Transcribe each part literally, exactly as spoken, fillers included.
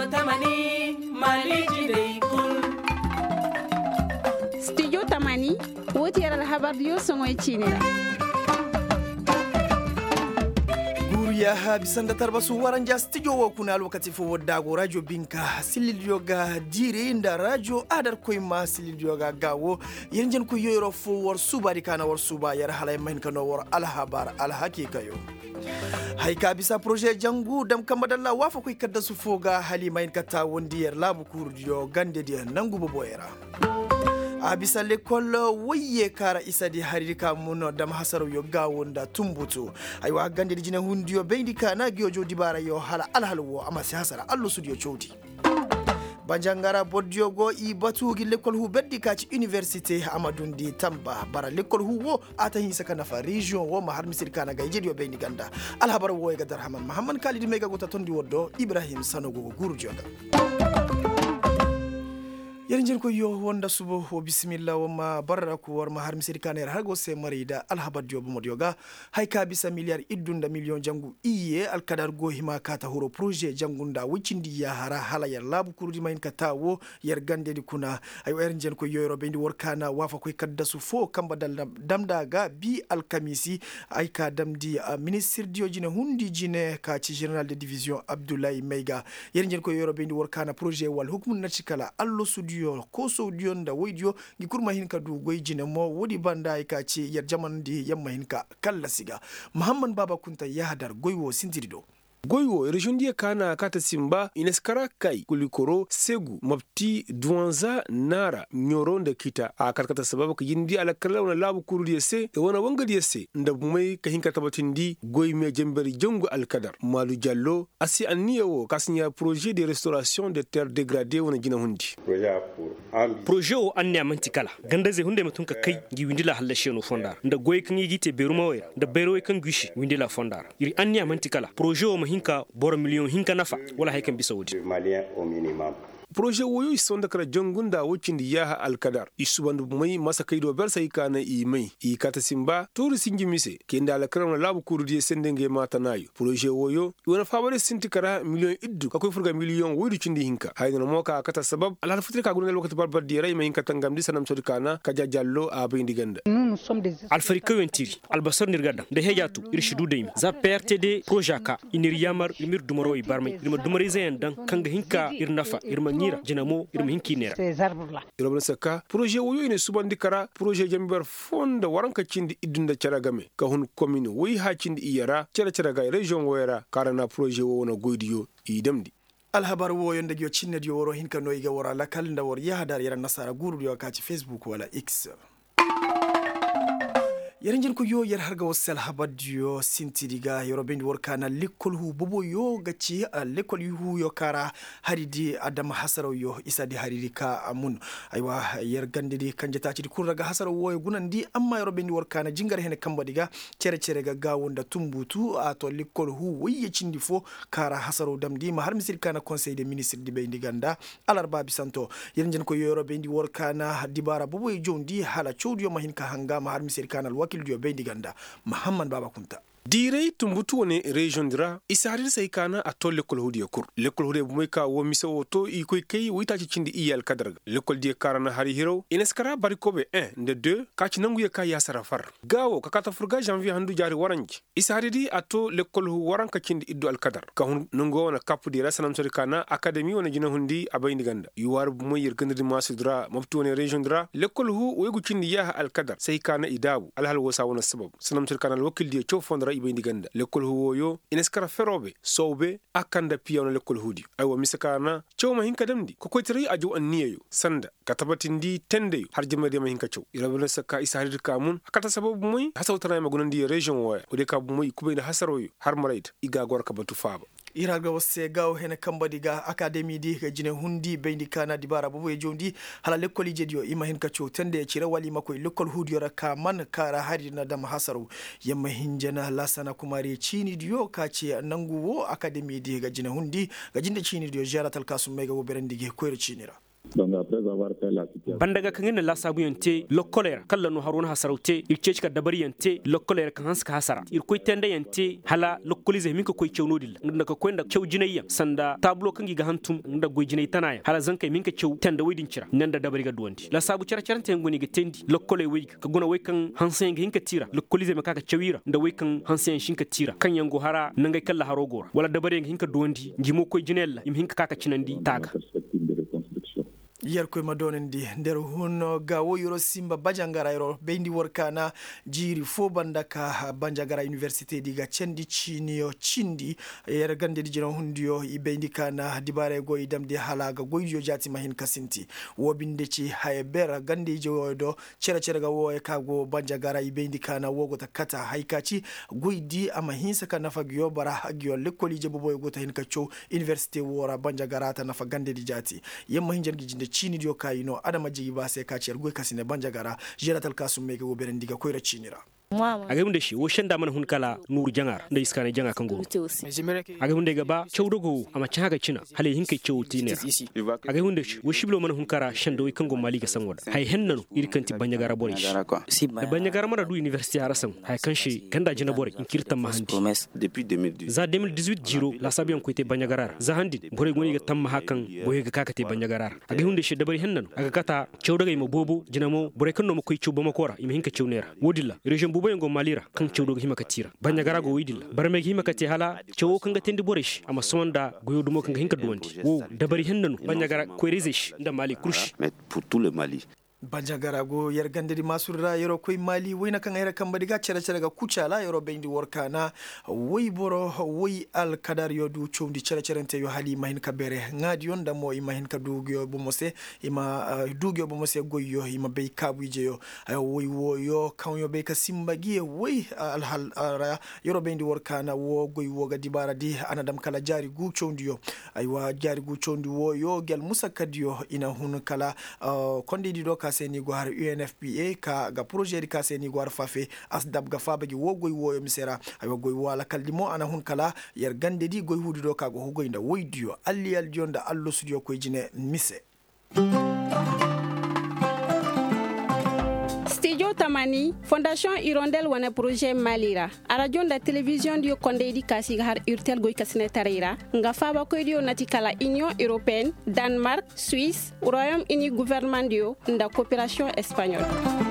tamani mali jine kul studio tamani woti yara habar yo songo chinera ya habisanda tarbasu waranja studio wa kuna wakati fo dago radio binka sililio ga dire inda radio adar koy ma sililio ga gawo yenjen ko yoro fo war subari kana war suba yar halay men kano war al habar al hakika yo hay ka bisa projet jangu dam kamadalla wafa koy kadda su foga halima en kata wondi yar labu kurdiyo gande di nangu boboyera abisa l'école waye kara isadi haririka muno dam hasaru yo gawonda tumbutu aywa gande dijina hundiyo beindika na gyojo dibara yo hala alhalwo amasi hasara allo studio choti banjangara boddio go i batugi l'école hu beddi kaci université amadundi tamba bara l'école hu wo ata hin saka nafa region wo ma har misir kana gayjedi yo beyni ganda alhabar wo e gadar haman mahamman kalidi mega gota tondi woddo ibrahim sanogo gurjoga yarinjin ko yo wonda subo o bismillah wa ma barraku war ma har misiri kaner hargo se marida alhabad jobo modioga hay ka bisa milliard iddunda million jangu iye alkadar go hima kata horo projet jangunda wucindi ya hara hala yar labu kurdi main katawo yar gande di kuna ay yarinjin ko yoro bendi workana wafa ko kadda su fo kamba dal damdaga bi alkamisi ay ka damdi uh, ministre dio jine hundi jine ka ci general de division abdoulaye meiga yarinjin ko yoro bendi workana projet wal hukmun natikala allo sudi ko saudiyon da waidiyo gi kurma hinka du goyjine mo wodi banda ka ce yar jaman di yamma hinka kalla siga muhammad baba kunta ya hadar goywo sintirido goywo region dia kana kata simba ineskara kai kulikoro segu mapti duanza nara nyoronda kita a karkata sababu ka yindi ala kala wana labu kuru dia se e wana wanga dia se nda bumai ka hinka tabatindi goy me jemberi jongo alkadar malu jallo asi anniyo kasnya projet de restauration des terres dégradées wana gina hundi projet o anne amantikala ganda ze hunde mutunka kai gi windila halashe no fondar nda goy kan yigite beruma waya nda beroy kan gushi windila fondar iri anne amantikala projet o hinka bor million hinka nafa wala haykan bisaudi malien au minimum projet woyo isonda kala jongunda wocindi yaha alkadar isubandu mai masa kaido bersa ikana i mai i kata simba turu singi mise kenda ala kala labu kurdi sendenge mata nayo projet woyo wona fabare sinti kara million iddu ka koy furga million woydu cindi hinka hayno moka kata sabab ala futre ka gunal wakati barbar di ray mai hinka tangam di sanam sodi kana ka jajallo a bayndi ganda alfarika wentiri albasar nirgada de hejatu irshidu deymi za prtd projaka iniriyamar imir dumaro ibarmay irma dumari zayan dan kanga hinka irnafa irma ngira jinamo irma hinki nera irobna saka projet woyo ine subandi kara projet jambar fonda waranka cindi idunda caragame ka hun commune woyi ha cindi iyara cara caraga region woyara karana projet wo na goydiyo idamdi alhabar wo yonde gyo cinne dio woro hinka no iga wora la kalnda wor yahadar yara nasara guru dio ka ci facebook wala x yarinjin ko yo yar harga wasal habadiyo sintidiga yorobendi workana lekol hu bobo yo gaci lekol hu yo kara haridi adam hasaro yo isadi haririka amun aywa yar gandidi kanjata ci kun raga hasaro wo gunandi amma yorobendi workana jingar hene kambadiga cere cere ga gawonda tumbutu ato lekol hu wiye cindi fo kara hasaro damdi ma har misir kana conseil des ministres di bendi ganda alarba bisanto yarinjin ko yo yorobendi workana dibara bobo jondi hala chodiyo mahinka hanga ma har misir kana dio bendi ganda muhammad baba kunta direi tumbutu woni region dira isarir sai kana a to lekol hudi kur lekol hudi bumai ka wo miso to i koy kay wita ci cindi iyal kadar lekol die karana hari hero ineskara barikobe un de deux ka ci nangu ye ka ya sarafar gawo ka kata furga janvier handu jari waranji isaridi a to lekol hu waranka cindi iddu al kadar ka hun nango wona kapu dira sanam sori kana academy wona jina hundi abayni ganda yuwar bumai yer gandiri masudra maftu woni region dira lekol hu wegu cindi ya al kadar sai kana idabu al hal wosa wona sabab sanam sori kana wakil die cho fondra ibe ndiganda lekol huwoyo ineskara ferobe sowbe akanda piyano lekol hudi aywa misakana chawma hinka damdi ko koytari aju anniyeyo sanda katabatindi tendeyo har jemade ma hinka chaw irabana saka isa hadir kamun akata sababu moy hasawtana ma gunandi region waya ode ka moy kubena hasaroyo har maraid iga gorka batu faba iraga wose gaw hene kambadiga academy di ga jine hundi bendi kana dibara bobo e jondi hala lekol jedio ima hin kacho tende ci rawali makoy lekol hudiyo raka man kara hari na dam hasaru yamma hinjana lasana kumari chini diyo kace nangu wo academy di ga jine hundi ga jinde chini diyo jaratal kasum mega wo berendi ge koyre chinira bandaga kan ina la sabu yante lokolera kala no haruna hasaraute irce ka dabari yante lokolera kan hanska hasara irkoy tende yante hala lokolize min ko koy cewnodil nda ko koynda cew jinayya sanda tablo kan giga hantum nda goy jinay tanaya hala zankai min ka cew tende waydin cira nanda dabari ga duwanti la sabu cara cara ten goni ga tendi lokole way ka gona way kan hansen ga hinka tira lokolize me kaka cewira nda way kan hansen shinka tira kan yango hara nangay kala harogora wala dabari ga hinka duwanti ngimo koy jinella im hinka kaka cinandi taga yar koy madonendi nder hunno gawo yoro simba bajangara yoro bendi workana jiri fo bandaka banjagara université diga cendi chinio chindi yer gande di jino hundiyo i bendi kana dibare go idam de halaga goyjo jati mahin kasinti wobinde ci haybera gande jodo cera cera ga wo e kago banjagara i bendi kana wogo takata haikaci goydi ama hinsa kana fagyo bara agyo lekoli je bobo go tahin kacho université wora banjagara ta nafa gande di jati yemma hinjergi jinde chini dio kayino adama jigi ba sai ka ciyar goy kasine banjagara jeratal kasum mege go beren diga koyra chinira aga hunde shi wo shanda man hun kala nur jangar da iskane janga kango aga hunde ga ba chawdogo ama chaga china hale hinkai chawti ne aga hunde shi wo shiblo man hun kara shanda wi kango mali ga sangoda hay hennano irkanti banjagara bore shi da banjagara mara du university arasan hay kanshi ganda jina bore in kirtan mahandi depuis deux mille dix-huit za deux mille dix-huit jiro la sabiyan ko te banjagara za handi bore goni ga tamma hakan boye ga kakate banjagara aga hunde shi da bari hennano aga kata chawdaga imo bobo jinamo bore kanno mo koy chubo makora imo hinka chawnera wodilla region boyengo malira kan cewdo hima katira banya garago widil barme hima kati hala cewo kan gatendi borish ama sonda goyodumo kan hinka duwandi wo dabari hennanu banya gara ko rizish nda mali krush mais pour tout le Mali banjagara go yar gande di masurra yoro koy mali wayna kan ayra kamba diga cera cera ga kucala yoro bendi workana way boro way al kadar yodu chowdi cera cerente yo hali mahin kabere ngadi yon damo ima hin ka dugyo bo mose ima uh, dugyo bo mose goyyo ima be kabuje yo ayo way wo yo kan yo be ka simbagi way al hal uh, yoro bendi workana wo goy wo ga dibara di anadam kala jari gu chowdi yo aywa jari gu chowdi wo yo gel musa kadiyo ina hun kala uh, kondi di do seni gwar U N F P A ka ga projet ka seni gwar fafe asdab ga fabagi wo goy wo misera ayo goy wala kaldimo ana hun kala yar gande di goy hudu do ka go goy nda woydiyo alli al jonda allo studio ko jine mise Studio Tamani, Fondation Hirondelle wana projet Malira. Radio da télévision dio konde di kasi har urtel goy kasine tarira. Nga faba ko dio natikala Union Européenne, Danemark, Suisse, Royaume-Uni gouvernement dio nda coopération espagnole.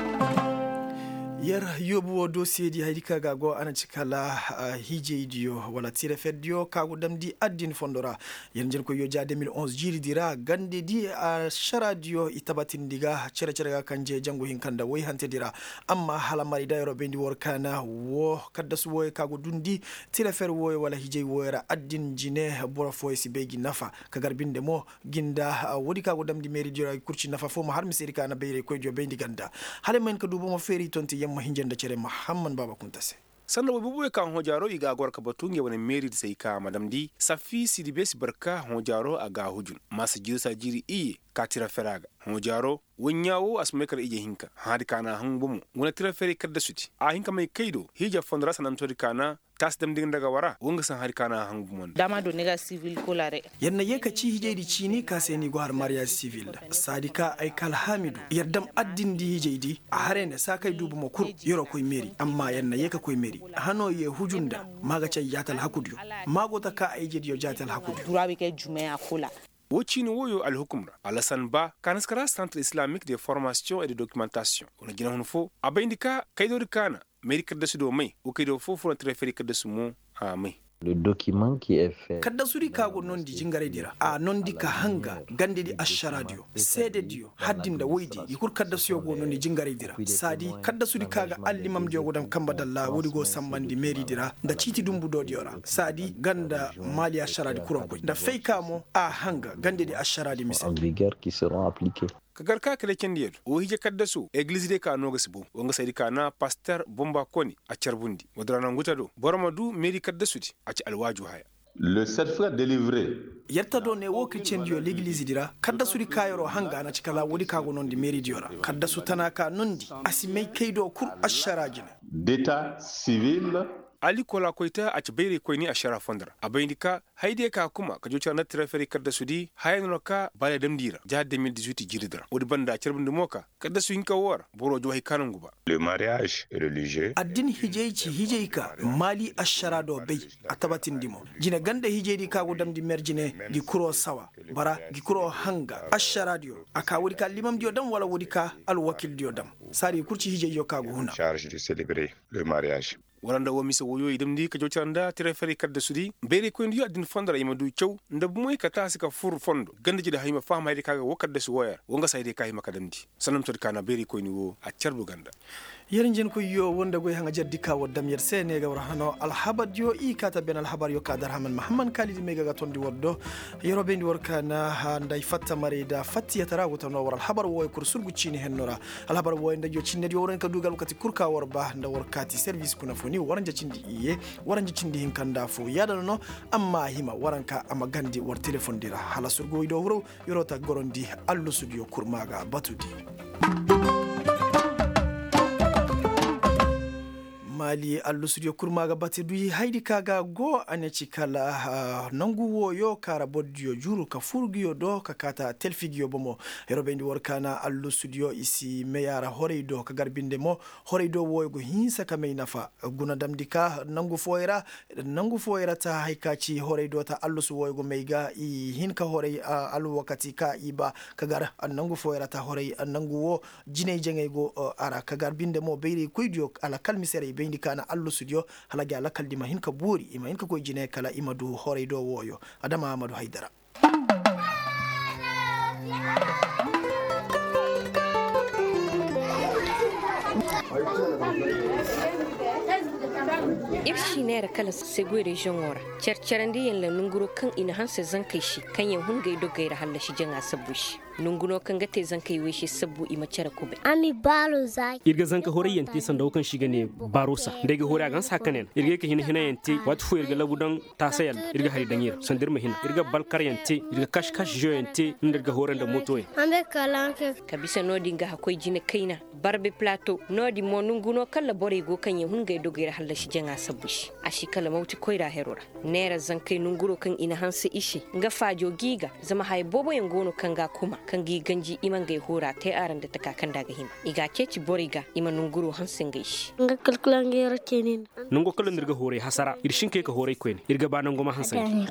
yer yobu dossier di haydi kaga go ana cikala uh, hije dio wala tire fedio kago damdi addin fondora yen jel ko yo ja deux mille onze jiri dira gande di a uh, sharadio itabatin diga cere cere kanje jango hinkanda way hante dira amma hala mari dayro bendi workana wo kadda su woy kago dundi tire fer woy wala hije woyra addin jine boro foy si begi nafa kagar binde mo ginda uh, wodi kago damdi meri dira kurci nafa fo mo har misiri kana beyre ko jo bendi ganda hale men ko dubo mo feri tonti yamma hinjenda cere Muhammad Baba Kuntase sanda wo bubu kan hojaro iga gor ka batunge wani meri sai ka madam di safi sidibes barka hojaro aga hujun masa jirsa jiri iye ka tira feraga hojaro wonyawo asmekar ije hinka hadi kana hangumu wona tira feri kadda suti a hinka mai kaido hija fondra sanan tori kana tas dem ding daga wara wonga san hadi kana hangumu dama do nega civil kolare yanna yeka ci hije di cini ka seni go har mariage civil sadika ay kal hamidu yardam addin di hije di a harene sakai dubu makur yoro koy meri amma yanna yeka koy meri hano ye hujunda maga cay yatal hakudiyo mago ta ka ay jediyo jatal hakudiyo durabi ke jumeya kola Wocini woyo al-hukumra Alassane Ba kanaskara Centre Islamique de Formation et de Documentation on gina hun fo abayndika kaydo kana meri kadda sudo mai o kaydo fo fo treferi kadda sumo a mai le document qui est fait kadda suri kago non di jingare dira a non di ka hanga gande di asharadio sede dio haddinda woydi yikur kadda suyo go non di jingare dira sadi kadda suri kaga allimam jogo dam kamba dalla wodi go sambandi meri dira da citi dumbu do diora sadi ganda mali asharadi kuronko da feykamo a hanga gande di asharadi misal en vigueur qui seront appliqués kagar ka kale kendiel o hije kadda su église de ka noga sibu o nga saydi kana pasteur bomba koni a charbundi wadrana ngutado boromadu meri kadda sudi a ci alwaju haya le certificat délivré yerta do ne wo chrétien dio l'église dira kadda suri kayoro hanga na cikala wodi kago non di meri diora kadda su tanaka nondi asimay kaydo kur asharajine d'état civil ali kola koita a cibere koini a shara fondara a bayindika haide ka kuma ka jocha na traferi kadda sudi hayno ka bale damdira ja deux mille dix-huit jiridra odi banda cirbinde moka kadda su hinka wor boro jo hay kanangu ba. Le mariage religieux addin hijeyci hijeyka mali ashara do bey atabatin dimo jina ganda hijeydi ka go damdi merjine gi kuro sawa bara gi kuro hanga ashara dio aka wodi ka limam dio dam wala wodi ka al wakil dio dam sari kurci hijeyo ka go huna charge de célébrer le mariage. waranda wo misa woyo idam ndi ka jocaranda treferi kadda sudi bere ko ndi adin fondara ima du cew nda moy ka tasika fur fondo ganda jida hayma fama hayde kaga wakadda su woyar wonga sayde kay makadamdi sanam to kana bere ko ni wo a carbu ganda yerin jen ko yo wonda goy hanga jaddi ka woddam yer sene ga warhano alhabad yo i kata ben alhabar yo kadar haman muhammad khalid mega ga tondi woddo yero bendi workana ha nday fatta marida fatti yatarago tan war alhabar wo ko surgu chini hennora alhabar wo nda yo cinne yo woren ka dugal kati kurka warba nda workati service kuna foni waranja cindi iye waranja cindi hinkanda fo yadano amma hima waranka amma gandi war telephone dira hala surgo do wuro yorota gorondi allu studio kurmaga batudi mali allu studio kurmaga bate duyi haydi kaga go aneci kala uh, nangu woyo kara boddio juru ka furgiyo do ka kata telfigiyo bomo herobendi workana allu studio isi meyara horeydo ka garbinde mo horeydo woyo go hinsa ka may nafa guna damdika nangu foyra nangu foyra ta haykaci horeydo ta allu su woyo go meyga i hinka horey uh, allu wakati ka iba ka gar nangu foyra ta horey nangu wo jine jengay go uh, ara ka garbinde mo beyri koydio ala kalmisere bendi kana allu studio halage ala kaldi mahin ka buri ima hinka ko jine kala imadu horeydo woyo adama amadu haidara irshi ne da kala segwe region ora cercerandi yen la nunguro kan ina hanse zankai shi kan yan hunga ido gaira halla shi janga sabushi nunguno kan gate zankai we shi sabu ima cara kube ami baro zai irga zanka hore yente sanda kan shiga ne barosa ndege hore agan sakanen irga ke hina hina yente wat fu irga labudan tasayal irga hari dangir sandir ma hina irga balkar yente irga kash kash jo yente ndirga hore da moto ambe kalanke kabisa nodi nga hakoi jine kaina barbe plateau nodi mo nunguno kala bore go kan yan hunga ido gaira halla shi janga sabushi ashi kala mauti koira herora nera zankai nunguro kan ina hanse ishi nga fajo giga zama hay bobo yan gono kan ga kuma kan gi ganji iman gai hora tai aran da taka kan daga hima iga keci boriga iman nunguro hansen gaishi nga kalkulange yara kenin nungo kala ndirga hore hasara irshin ke ka hore koin irga banan goma hansen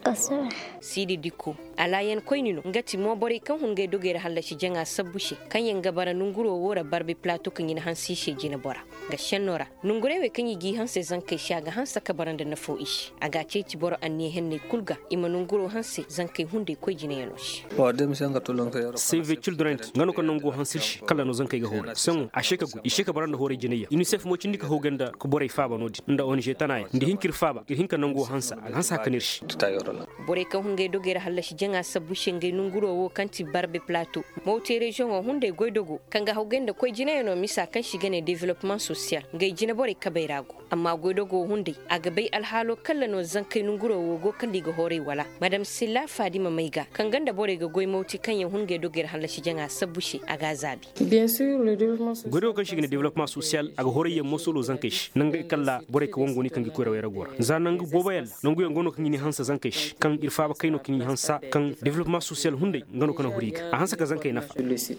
sidi dikko alayen koinino ngati mo bori kan hunga dogere halla shi janga sabushi kan yan gabara nunguro wora barbe plateau kan ina hansi shi jina bora ga shannora nungure we kan yi gi hanse zankai shaga hansa ka baranda na fo ishi aga ceci boro anni henne kulga iman nunguro hanse zankai hunde ko jina yanoshi wa dem sanga tolon ka yara save children ngano kan nungo hansirshi kala no zankai ga hore sen a sheka gu isheka baranda hore jiniya unicef mo cindi ka hoganda ko bore faba nodi nda on je tanay ndi hinkir faba ki hinka nango hansa hansa kanirshi ta yorola bore kan hunge dogere halla shi janga sabushi ngai nunguro wo kanti barbe plateau mawte region o hunde goydogo kanga hoganda ko jina yano misa kan shiga ne development social ngai jina bore kabairago amma goydogo hunde aga bai alhalo kala no zankai nunguro wo go kan diga hore wala madam silla fadima maiga kan ganda bore ga goy mawti kan yan hunge dogere halla shi janga sabushi aga zabi bien sûr le développement social godo kan shiga ne development social aga hore ye mosolo zankai shi nanga kala bore ka wongoni kan gi ko rawera gora zanang bobayal nangu yan gono kan ni hansa zankai shi kan irfa ba kaino kin hansa kan development social hunde ngano kana hurika a hansa ka zankai nafa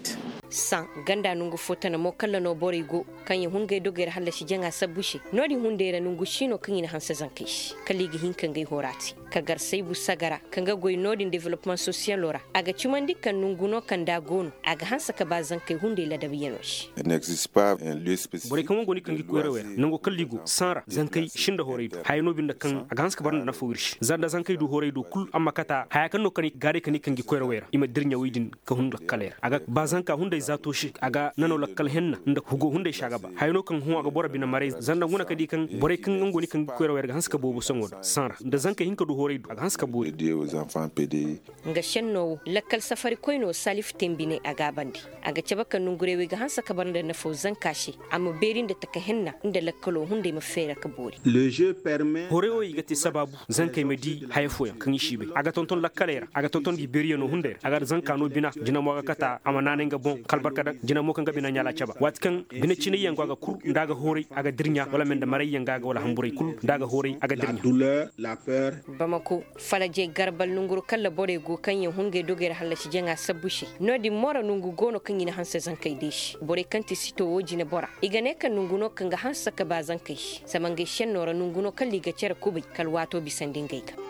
san ganda nungu fota na mo kala no bore go kan yan hunge dogere halla shi janga sabushi nodi hunde ra nungu shino kan ina hansa zankai shi kaligi hinkan gai horati kagar sai bu sagara kanga goy nodin development social ora aga chumandi kan nunguno kan da gono aga hansa ka bazan kai hunde la da biyanoshi n'existe pas un lieu spécifique bore kan wongoni kan gi koyrewe nango kalligo sara zankai shinda horeydo hayno binda kan aga hansa ka barna na fowirshi zanda zankai du horeydo kul amma kata haya kan no kan gare kan kan gi koyrewe ima dirnya widin ka hunda kalera aga bazan ka hunde zato shi aga nano la kal henna nda hugo hunde shagaba hayno kan hu aga bora bina mare zanda nguna kadi kan bore kan ngoni kan gi koyrewe ga hansa ka bobo songoda sara nda zankai hinka du horeydo aga hansa ka bo dédié aux enfants P D I nga shenno lakkal safari koyno salif tembine aga bandi aga cabaka nungurewe ga hansa ka barnda na fo zankashi amma berin da taka henna inda lakkalo hunde ma fera ka bori le jeu permet hore o yigati sababu zankai medi hayfo kan yishibe aga tonton lakkalera aga tonton di beriyo no hunde aga zanka no bina jina mo aga kata amana ne nga bon kalbarka da jina mo kan ga bina nyala chaba wat kan bina chine yango aga kur ndaga hore aga dirnya wala men da maray yanga wala hamburay kul ndaga hore aga dirnya douleur la peur bamako falaje garbal nunguru kala bore go kan yin hunge dogere halashi jenga sabushi no di mora nungu gono kan yin hansa zankai dish bore kanti sito woji ne bora igane kan nungu no kan ga hansa ka bazan kai samange shen nora nungu no kalli ga cer kubai kalwato bisandin gaika